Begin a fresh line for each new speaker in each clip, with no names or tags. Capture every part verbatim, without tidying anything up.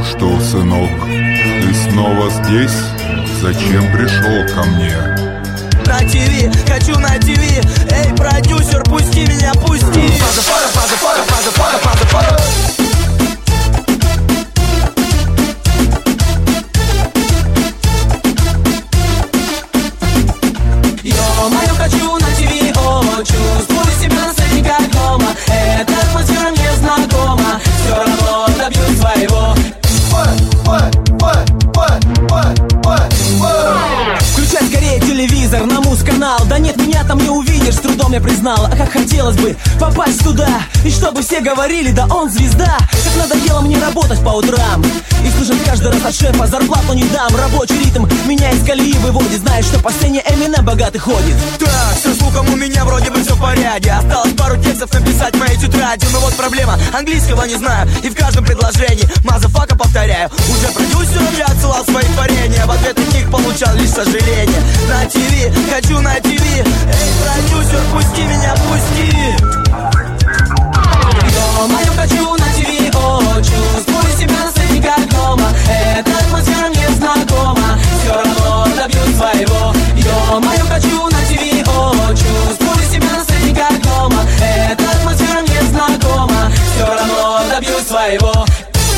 что, сынок, ты снова здесь? Зачем пришел ко мне?
На ТВ, хочу на ТВ. Эй, продюсер, пусти меня, пусти. Фаза, фаза, фаза, фаза, фаза, фаза, фаза, фаза. Ё-моё, хочу на ТВ, о, чувствую себя на сцене как дома. Эта атмосфера мне знакома, все равно добьюсь своего. Включай скорее телевизор на муз-канал. Да нет, меня там не увидишь, с трудом я признал. А как хотелось бы попасть туда, и чтобы все говорили, да он звезда. Как надоело мне работать по утрам и слышать каждый раз от шефа: зарплату не дам. Рабочий ритм меня из колеи выводит. Знаешь, что по сцене Эминем богатый ходит. Так, со слухом у меня вроде бы все в порядке. Осталось пару текстов написать в моей тетради. Но вот проблема, английского не знаю, и в каждом предложении мазафака повторяю. Уже продюсерам я отсылал свои творения, в ответ от них получал лишь сожаление. На ТВ, хочу на ТВ. Эй, продюсер, пусти меня, пусти. Ё-моё, хочу на ТВ, о, чувствую себя на сцене как дома. Эта атмосфера мне знакома, все равно добьюсь своего. Ё-моё, хочу на ТВ, о, чувствую себя на сцене как дома. Эта атмосфера мне знакома, все равно добьюсь своего.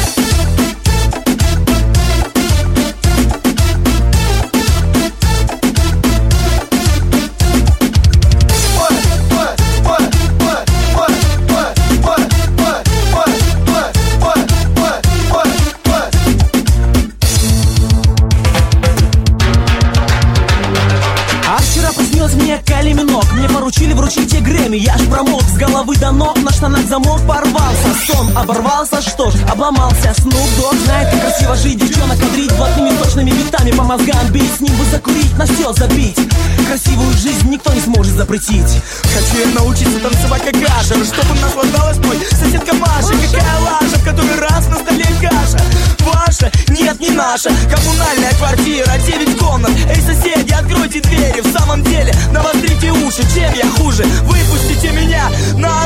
Мне калиминок, мне поручили вручить тебе Грэмми. Я ж промок с головы до ног, на штанах замок порвался. Сон оборвался, что ж, обломался. Снуп Дог знает, как красиво жить. Девчонок кадрить блатными точными битами по мозгам бить. С ним бы закурить, на все забить. Красивую жизнь никто не сможет запретить. Хочу я научиться танцевать как Ашер, чтобы наслаждалась мой соседка Маша. Какая лажа, в который раз на столе каша. Ваша? Нет, не наша. Коммунальная квартира, девять комнат. Эй, соседи, откройте двери. В самом деле, навострите уши, чем я хуже? Выпустите меня на